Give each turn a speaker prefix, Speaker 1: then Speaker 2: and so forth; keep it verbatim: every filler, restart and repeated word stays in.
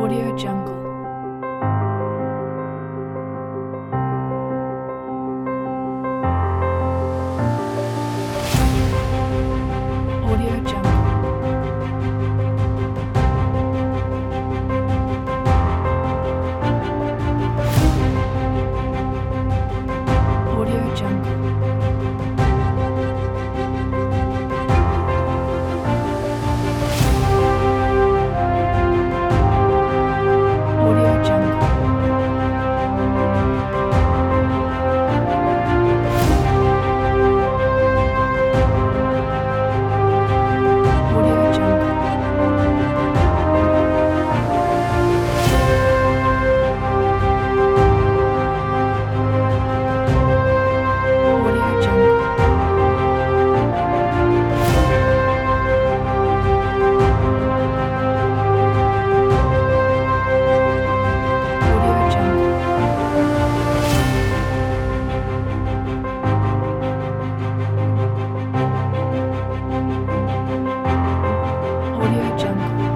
Speaker 1: Audio Jungle. Audio Jungle. Audio Jungle. Audio Jungle. Audio Jungle. Audio Jungle. Audio Jungle. Audio Jungle.